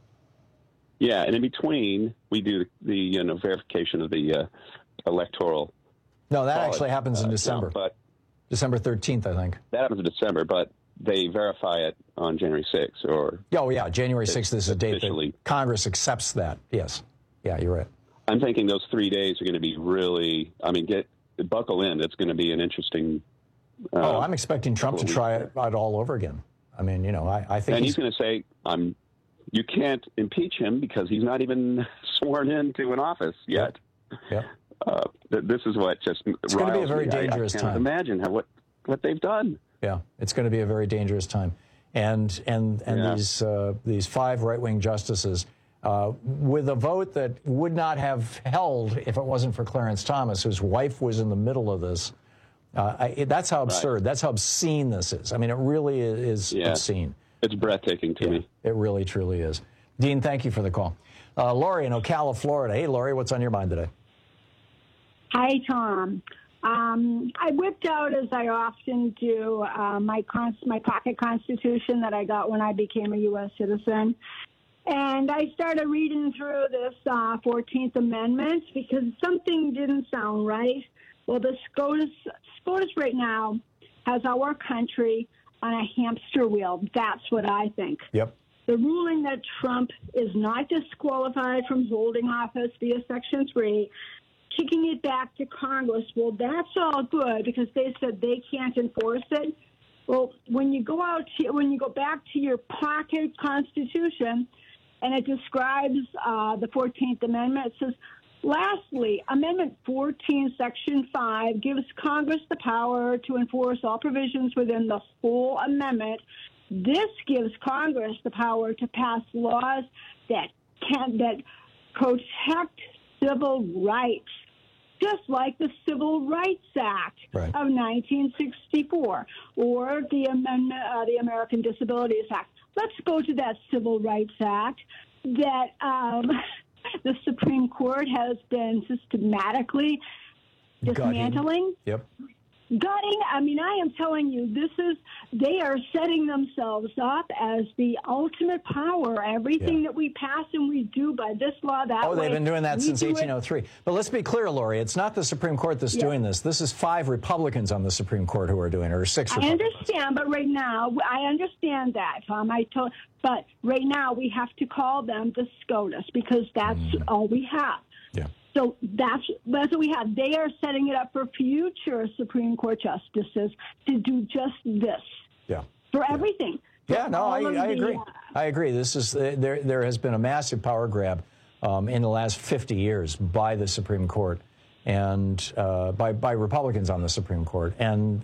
Yeah, and in between, we do the verification of the electoral. No, that actually happens in December. But December 13th, I think. That happens in December, but they verify it on January 6th, or... Oh, yeah, January 6th is a date that Congress accepts that, yes. Yeah, you're right. I'm thinking those 3 days are going to be really, buckle in. It's going to be an interesting I'm expecting Trump to try it all over again. I mean, I think and he's going to say, you can't impeach him because he's not even sworn into an office yet. Yeah. This is what just it's going to be a very dangerous I time. can't imagine what they've done. Yeah, it's going to be a very dangerous time. And these 5 right-wing justices, with a vote that would not have held if it wasn't for Clarence Thomas, whose wife was in the middle of this. That's how absurd, that's how obscene this is. I mean, it really is obscene. It's breathtaking to me. It really, truly is. Dean, thank you for the call. Lori in Ocala, Florida. Hey, Lori, what's on your mind today? Hi, Tom. I whipped out, as I often do, my pocket constitution that I got when I became a U.S. citizen. And I started reading through this 14th Amendment because something didn't sound right. Well, the SCOTUS right now has our country on a hamster wheel. That's what I think. Yep. The ruling that Trump is not disqualified from holding office via Section 3, kicking it back to Congress, well, that's all good because they said they can't enforce it. Well, when you go back to your pocket constitution and it describes the 14th Amendment, it says, lastly, Amendment 14, Section 5 gives Congress the power to enforce all provisions within the whole amendment. This gives Congress the power to pass laws that protect civil rights, just like the Civil Rights Act of 1964 or the amendment, the American Disabilities Act. Let's go to that Civil Rights Act that the Supreme Court has been systematically dismantling. Yep. Gutting. I mean, I am telling you, they are setting themselves up as the ultimate power. Everything that we pass and we do by this law, that way. Oh, they've been doing that since 1803. But let's be clear, Lori, it's not the Supreme Court that's doing this. This is 5 Republicans on the Supreme Court who are doing it, or 6 Republicans. I understand, but right now, I understand that, Tom. But right now, we have to call them the SCOTUS because that's all we have. Yeah. So that's what we have. They are setting it up for future Supreme Court justices to do just this. Yeah. For everything. Yeah, no, I agree. I agree. This is there has been a massive power grab in the last 50 years by the Supreme Court and by Republicans on the Supreme Court, and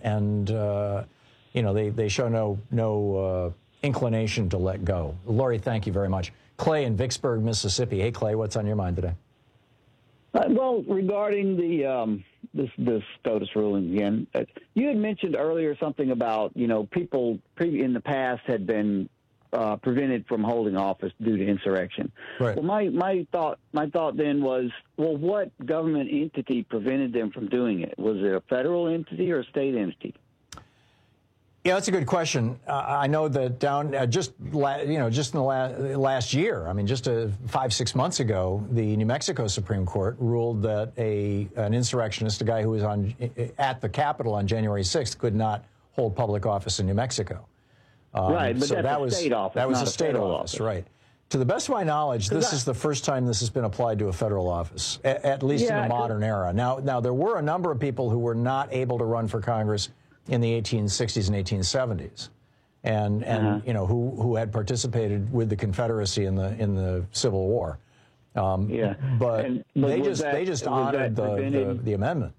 they show no inclination to let go. Lori, thank you very much. Clay in Vicksburg, Mississippi. Hey, Clay, what's on your mind today? Well, regarding the this SCOTUS ruling again, you had mentioned earlier something about people in the past had been prevented from holding office due to insurrection. Right. Well, my thought then was, well, what government entity prevented them from doing it? Was it a federal entity or a state entity? Yeah, that's a good question. I know that just in the last year, I mean, just 5-6 months ago, the New Mexico Supreme Court ruled that an insurrectionist, a guy who was at the Capitol on January 6th, could not hold public office in New Mexico. Right, but so that's a state office, that was not a state office, right? To the best of my knowledge, this is the first time this has been applied to a federal office, at least in the modern era. Now, there were a number of people who were not able to run for Congress in the 1860s and 1870s, and who had participated with the Confederacy in the Civil War. But they just honored the amendment.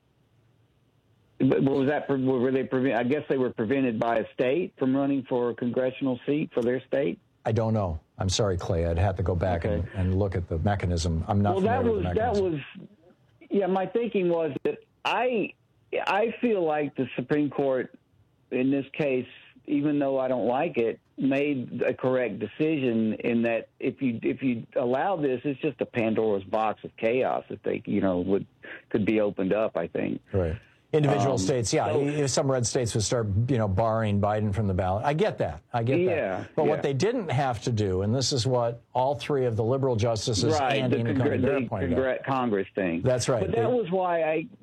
But were they prevented? I guess they were prevented by a state from running for a congressional seat for their state. I don't know. I'm sorry, Clay. I'd have to go back and look at the mechanism. I'm not familiar with the mechanism. My thinking was that I feel like the Supreme Court, in this case, even though I don't like it, made a correct decision in that if you allow this, it's just a Pandora's box of chaos that they could be opened up. I think. Right. Individual states, some red states would start, barring Biden from the ballot. I get that. But what they didn't have to do, and this is what all 3 of the liberal justices and Amy Coney Barrett pointed out. Congress thing. That's right. But that was why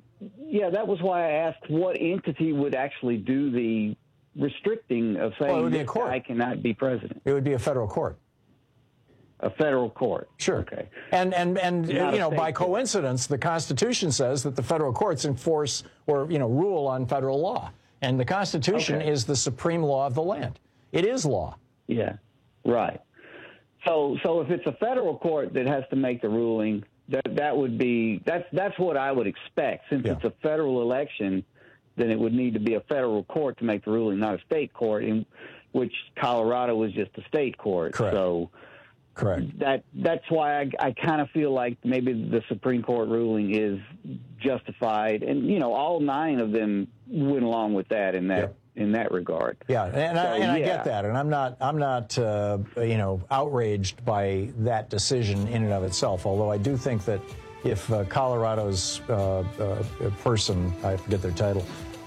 I asked what entity would actually do the restricting of saying this guy cannot be president. It would be a federal court. A federal court. Sure. Okay. And by coincidence, the Constitution says that the federal courts enforce or rule on federal law, And the Constitution is the supreme law of the land. It is law. Yeah, right. So if it's a federal court that has to make the ruling, that's what I would expect. Since it's a federal election, then it would need to be a federal court to make the ruling, not a state court, in which Colorado was just a state court. Correct. So that's why I kind of feel like maybe the Supreme Court ruling is justified, and all 9 of them went along with that in that regard. Yeah, I get that, and I'm not outraged by that decision in and of itself. Although I do think that if Colorado's person, I forget their title,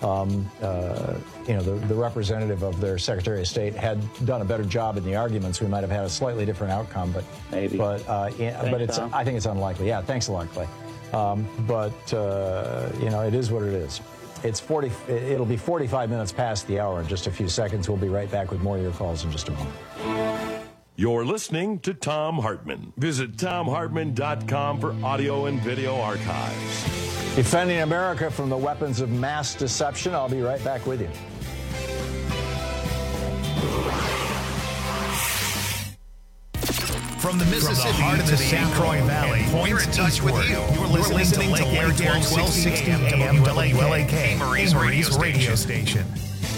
the representative of their Secretary of State had done a better job in the arguments, we might have had a slightly different outcome. But maybe. I think it's unlikely. Yeah, thanks a lot, Clay. It is what it is. It'll be 45 minutes past the hour in just a few seconds. We'll be right back with more of your calls in just a moment. You're listening to Thom Hartmann. Visit ThomHartmann.com for audio and video archives. Defending America from the weapons of mass deception. I'll be right back with you. From the Mississippi to the St. Croix Valley, we're in touch with you. You're listening to Lake Air 1260 AM WLAK, Marie's radio station.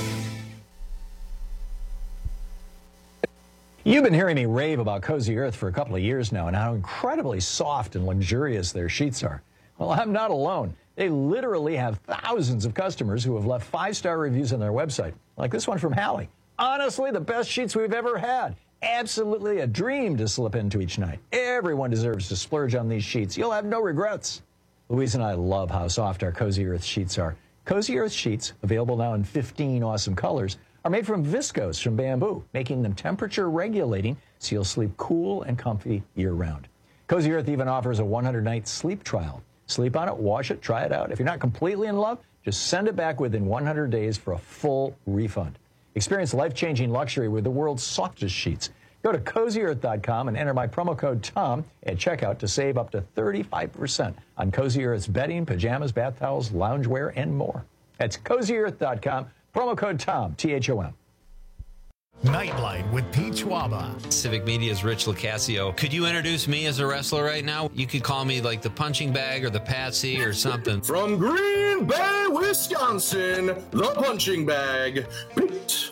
You've been hearing me rave about Cozy Earth for a couple of years now and how incredibly soft and luxurious their sheets are. Well, I'm not alone. They literally have thousands of customers who have left 5-star reviews on their website, like this one from Hallie. Honestly, the best sheets we've ever had. Absolutely a dream to slip into each night. Everyone deserves to splurge on these sheets. You'll have no regrets. Louise and I love how soft our Cozy Earth sheets are. Cozy Earth sheets, available now in 15 awesome colors, are made from viscose from bamboo, making them temperature regulating so you'll sleep cool and comfy year-round. Cozy Earth even offers a 100-night sleep trial. Sleep on it, wash it, try it out. If you're not completely in love, just send it back within 100 days for a full refund. Experience life-changing luxury with the world's softest sheets. Go to CozyEarth.com and enter my promo code TOM at checkout to save up to 35% on Cozy Earth's bedding, pajamas, bath towels, loungewear, and more. That's CozyEarth.com, promo code TOM, T-H-O-M. Nightlight with Pete Schwaba. Civic Media's Rich Locascio. Could you introduce me as a wrestler right now? You could call me like the punching bag or the Patsy or something. From Green Bay, Wisconsin, the punching bag, Pete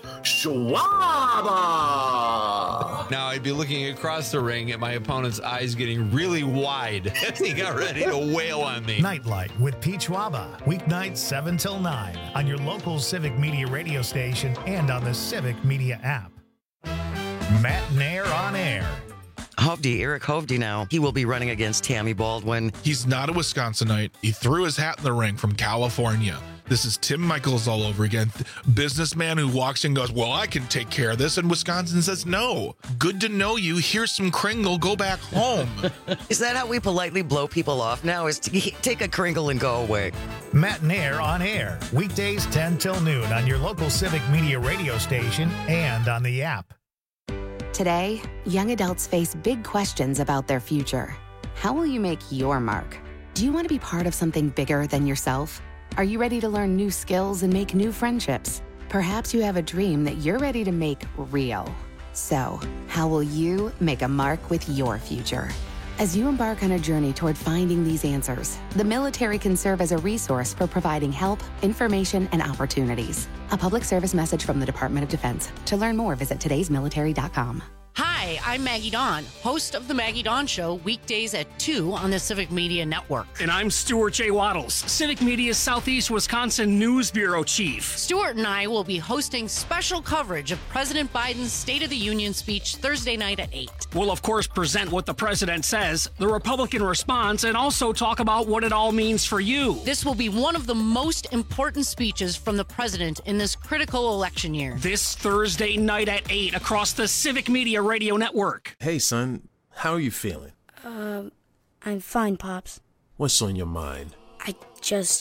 Schwaba. Now I'd be looking across the ring at my opponent's eyes getting really wide as he got ready to wail on me. Nightlight with Pete Schwaba. Weeknights 7 till 9 on your local Civic Media radio station and on the Civic Media app. Matt Nair on air. Eric Hovde now. He will be running against Tammy Baldwin. He's not a Wisconsinite. He threw his hat in the ring from California. This is Tim Michaels all over again. Businessman who walks in and goes, well, I can take care of this. And Wisconsin says, no. Good to know you. Here's some Kringle. Go back home. Is that how we politely blow people off now? Is to take a Kringle and go away? Matt Nair on air. Weekdays 10 till noon on your local Civic Media radio station and on the app. Today, young adults face big questions about their future. How will you make your mark? Do you want to be part of something bigger than yourself? Are you ready to learn new skills and make new friendships? Perhaps you have a dream that you're ready to make real. So, how will you make a mark with your future? As you embark on a journey toward finding these answers, the military can serve as a resource for providing help, information, and opportunities. A public service message from the Department of Defense. To learn more, visit todaysmilitary.com. Hi, I'm Maggie Dawn, host of The Maggie Dawn Show, weekdays at 2 on the Civic Media Network. And I'm Stuart J. Waddles, Civic Media's Southeast Wisconsin News Bureau Chief. Stuart and I will be hosting special coverage of President Biden's State of the Union speech Thursday night at 8. We'll, of course, present what the president says, the Republican response, and also talk about what it all means for you. This will be one of the most important speeches from the president in this critical election year. This Thursday night at 8 across the Civic Media Radio Network. Hey, son, how are you feeling? I'm fine, Pops. What's on your mind? I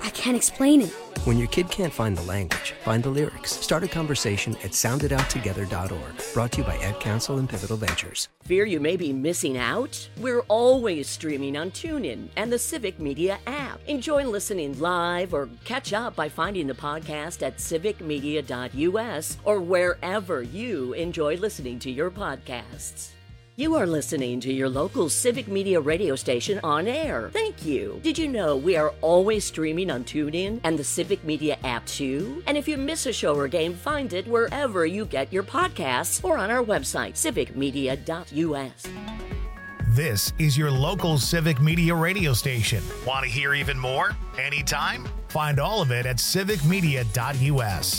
I can't explain it. When your kid can't find the language, find the lyrics. Start a conversation at sounditouttogether.org. Brought to you by Ad Council and Pivotal Ventures. Fear you may be missing out? We're always streaming on TuneIn and the Civic Media app. Enjoy listening live or catch up by finding the podcast at civicmedia.us or wherever you enjoy listening to your podcasts. You are listening to your local Civic Media radio station on air. Thank you. Did you know we are always streaming on TuneIn and the Civic Media app too? And if you miss a show or game, find it wherever you get your podcasts or on our website, civicmedia.us. This is your local Civic Media radio station. Want to hear even more? Anytime? Find all of it at civicmedia.us.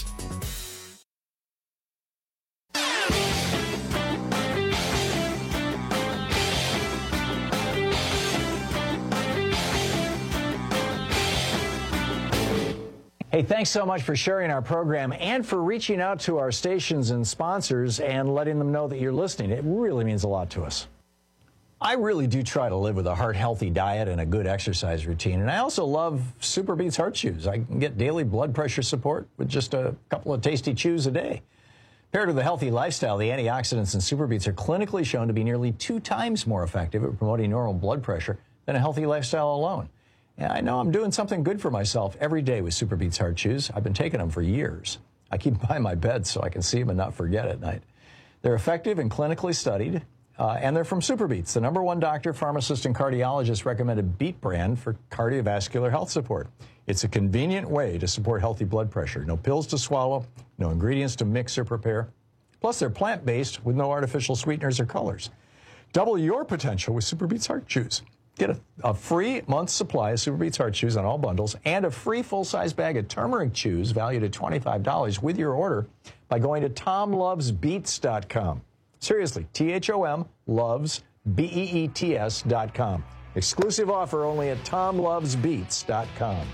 Hey, thanks so much for sharing our program and for reaching out to our stations and sponsors and letting them know that you're listening. It really means a lot to us. I really do try to live with a heart-healthy diet and a good exercise routine. And I also love Super Beets Heart Chews. I can get daily blood pressure support with just a couple of tasty chews a day. Paired with a healthy lifestyle, the antioxidants in Super Beets are clinically shown to be nearly 2 times more effective at promoting normal blood pressure than a healthy lifestyle alone. And I know I'm doing something good for myself every day with Super Beets Heart Chews. I've been taking them for years. I keep them by my bed so I can see them and not forget at night. They're effective and clinically studied, and they're from Super Beets, the #1 doctor, pharmacist, and cardiologist recommended beet brand for cardiovascular health support. It's a convenient way to support healthy blood pressure. No pills to swallow, no ingredients to mix or prepare. Plus, they're plant-based with no artificial sweeteners or colors. Double your potential with Super Beets Heart Chews. Get a free month's supply of Super Beets Heart Chews on all bundles and a free full-size bag of turmeric chews valued at $25 with your order by going to TomLovesBeets.com. Seriously, THOM loves BEETS.com. Exclusive offer only at TomLovesBeets.com.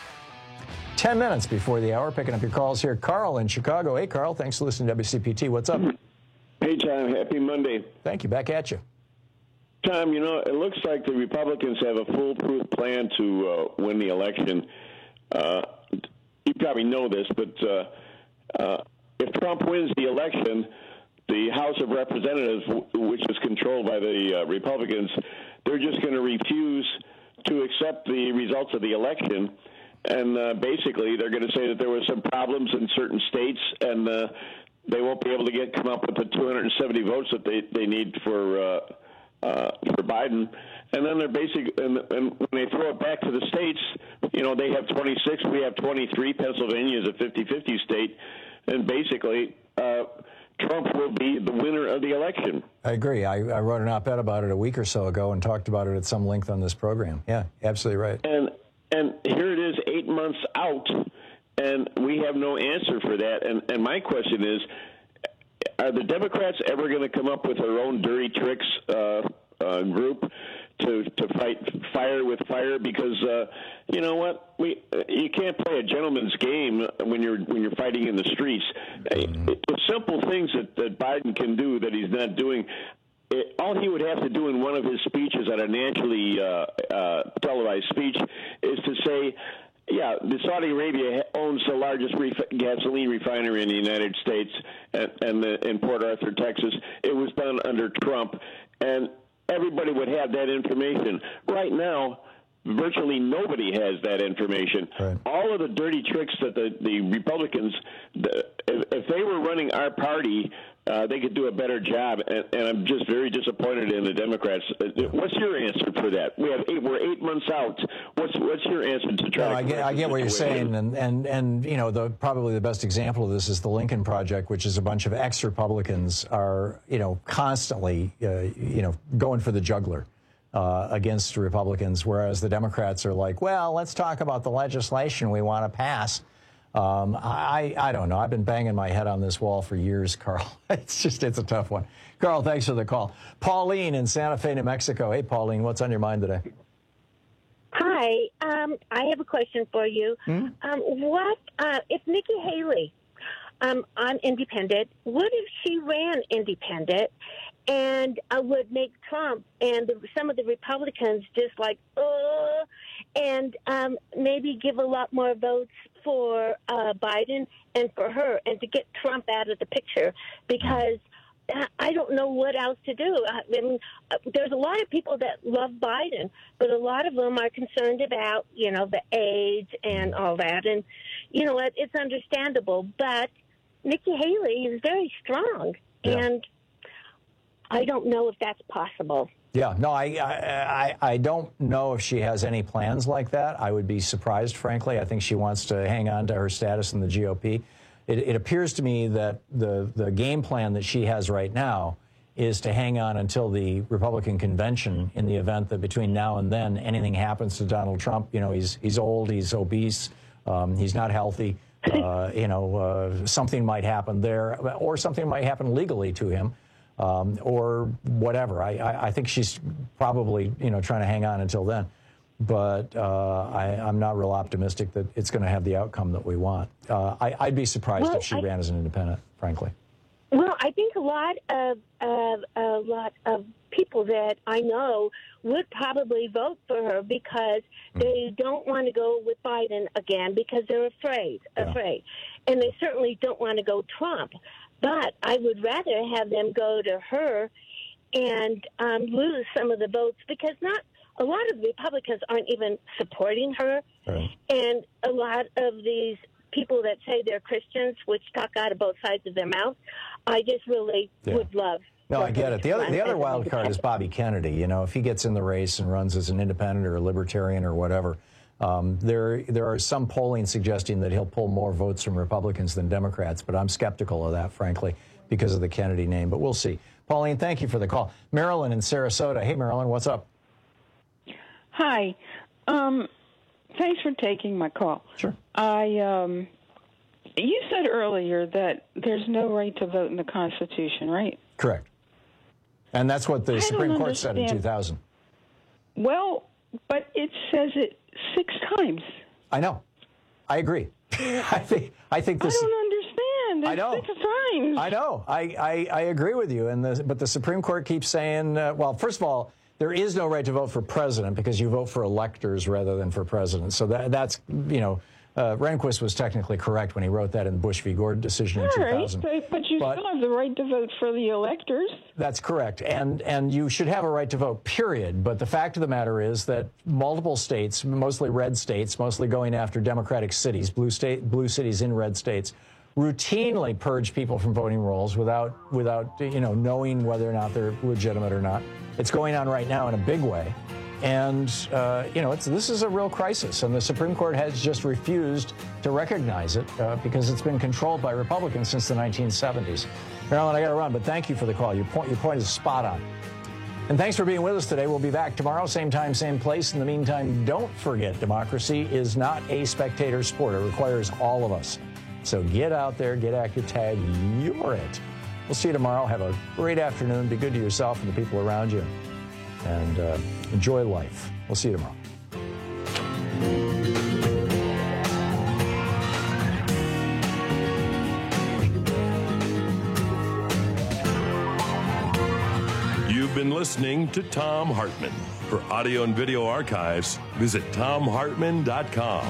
10 minutes before the hour, picking up your calls here. Carl in Chicago. Hey, Carl, thanks for listening to WCPT. What's up? Hey, Tom. Happy Monday. Thank you. Back at you. Tom, you know, it looks like the Republicans have a foolproof plan to win the election. You probably know this, but if Trump wins the election, the House of Representatives, which is controlled by the Republicans, they're just going to refuse to accept the results of the election. And basically, they're going to say that there were some problems in certain states, and they won't be able to come up with the 270 votes that they need for Biden. And then they're basically, and when they throw it back to the states, you know, they have 26, we have 23. Pennsylvania is a 50-50 state, and basically, Trump will be the winner of the election. I agree. I wrote an op-ed about it a week or so ago and talked about it at some length on this program. Yeah, absolutely right. And here it is 8 months out, and we have no answer for that. And my question is, are the Democrats ever going to come up with their own dirty tricks group to fight fire with fire? Because you know what, you can't play a gentleman's game when you're fighting in the streets. The simple things that Biden can do that he's not doing. All he would have to do in one of his speeches at a nationally televised speech is to say, yeah, Saudi Arabia owns the largest gasoline refinery in the United States and in Port Arthur, Texas. It was done under Trump, and everybody would have that information. Right now, virtually nobody has that information. Right. All of the dirty tricks that the Republicans, if they were running our party, they could do a better job, and I'm just very disappointed in the Democrats. What's your answer for that? We're 8 months out. What's your answer to try? No, I get what you're saying, and you know, probably the best example of this is the Lincoln Project, which is a bunch of ex-Republicans are constantly going for the jugular against Republicans, whereas the Democrats are like, well, let's talk about the legislation we want to pass. I don't know. I've been banging my head on this wall for years, Carl. It's a tough one. Carl, thanks for the call. Pauline in Santa Fe, New Mexico. Hey, Pauline, what's on your mind today? Hi. I have a question for you. What if Nikki Haley I'm independent. What if she ran independent and would make Trump and some of the Republicans just like, and maybe give a lot more votes for Biden and for her, and to get Trump out of the picture, because I don't know what else to do. I mean, there's a lot of people that love Biden, but a lot of them are concerned about, the AIDS and all that. And, it's understandable. But Nikki Haley is very strong, and I don't know if that's possible. Yeah, no, I don't know if she has any plans like that. I would be surprised, frankly. I think she wants to hang on to her status in the GOP. It appears to me that the game plan that she has right now is to hang on until the Republican convention, in the event that between now and then anything happens to Donald Trump. He's old, he's obese, he's not healthy. Something might happen there, or something might happen legally to him. Or whatever. I think she's probably, trying to hang on until then. But I'm not real optimistic that it's going to have the outcome that we want. I'd be surprised if she ran as an independent, frankly. Well, I think a lot of people that I know would probably vote for her because they don't want to go with Biden again because they're afraid. And they certainly don't want to go Trump. But I would rather have them go to her and lose some of the votes, because not a lot of Republicans aren't even supporting her. Right. And a lot of these people that say they're Christians, which talk out of both sides of their mouth, I just really would love. No, I get it. The other wild card is Bobby Kennedy. If he gets in the race and runs as an independent or a libertarian or whatever, there are some polling suggesting that he'll pull more votes from Republicans than Democrats, but I'm skeptical of that, frankly, because of the Kennedy name. But we'll see. Pauline, thank you for the call. Marilyn in Sarasota. Hey, Marilyn, what's up? Hi. Thanks for taking my call. Sure. You said earlier that there's no right to vote in the Constitution, right? Correct. And that's what the Supreme Court said in 2000. Well, but it says it 6 times. I know. I agree. I think this. I don't understand. I know. 6 times. I know. I agree with you. But the Supreme Court keeps saying, well, first of all, there is no right to vote for president because you vote for electors rather than for president. So that's Rehnquist was technically correct when he wrote that in the Bush v. Gore decision in 2000. Right, but you still have the right to vote for the electors. That's correct. And you should have a right to vote, period. But the fact of the matter is that multiple states, mostly red states, mostly going after Democratic cities, blue cities in red states, routinely purge people from voting rolls without knowing whether or not they're legitimate or not. It's going on right now in a big way. And, this is a real crisis, and the Supreme Court has just refused to recognize it because it's been controlled by Republicans since the 1970s. Marilyn, I got to run, but thank you for the call. Your point is spot on. And thanks for being with us today. We'll be back tomorrow, same time, same place. In the meantime, don't forget, democracy is not a spectator sport. It requires all of us. So get out there, get active, tag, you're it. We'll see you tomorrow. Have a great afternoon. Be good to yourself and the people around you. And enjoy life. We'll see you tomorrow. You've been listening to Thom Hartmann. For audio and video archives, visit ThomHartmann.com.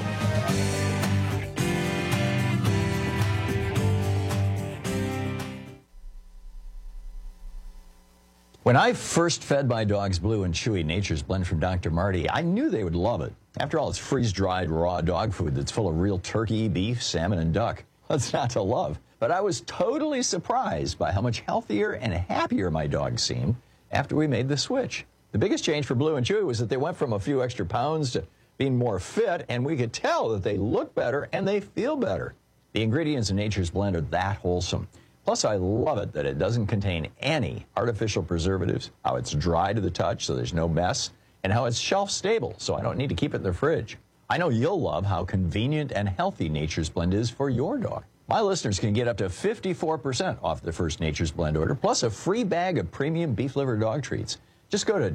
When I first fed my dogs Blue and Chewy Nature's Blend from Dr. Marty, I knew they would love it. After all, it's freeze-dried raw dog food that's full of real turkey, beef, salmon, and duck. What's not to love? But I was totally surprised by how much healthier and happier my dogs seemed after we made the switch. The biggest change for Blue and Chewy was that they went from a few extra pounds to being more fit, and we could tell that they look better and they feel better. The ingredients in Nature's Blend are that wholesome. Plus, I love it that it doesn't contain any artificial preservatives, how it's dry to the touch so there's no mess, and how it's shelf stable so I don't need to keep it in the fridge. I know you'll love how convenient and healthy Nature's Blend is for your dog. My listeners can get up to 54% off their first Nature's Blend order, plus a free bag of premium beef liver dog treats. Just go to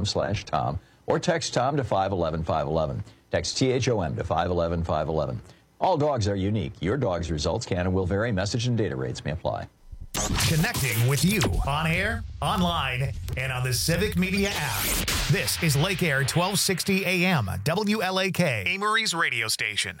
drmartypets.com/Tom or text Tom to 511-511. Text THOM to 511-511. All dogs are unique. Your dog's results can and will vary. Message and data rates may apply. Connecting with you on air, online, and on the Civic Media app. This is Lake Air 1260 AM, WLAK, Amory's radio station.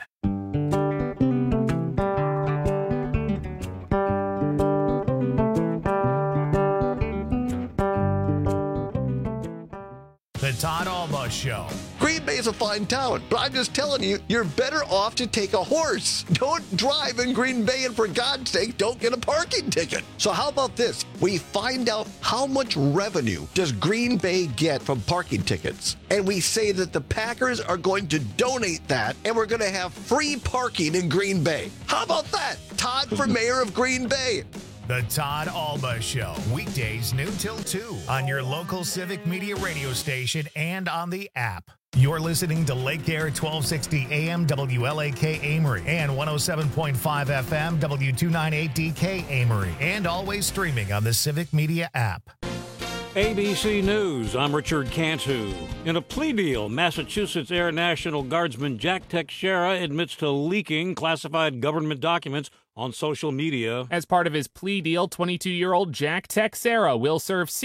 The Todd Alba Show. Green Bay is a fine town, but I'm just telling you, you're better off to take a horse. Don't drive in Green Bay, and for God's sake, don't get a parking ticket. So how about this? We find out how much revenue does Green Bay get from parking tickets, and we say that the Packers are going to donate that, and we're going to have free parking in Green Bay. How about that? Todd for mayor of Green Bay. The Todd Alba Show, weekdays noon till 2 on your local Civic Media radio station and on the app. You're listening to Lake Air 1260 AM WLAK Amory and 107.5 FM W298DK Amory, and always streaming on the Civic Media app. ABC News, I'm Richard Cantu. In a plea deal, Massachusetts Air National Guardsman Jack Teixeira admits to leaking classified government documents on social media. As part of his plea deal, 22-year-old Jack Teixeira will serve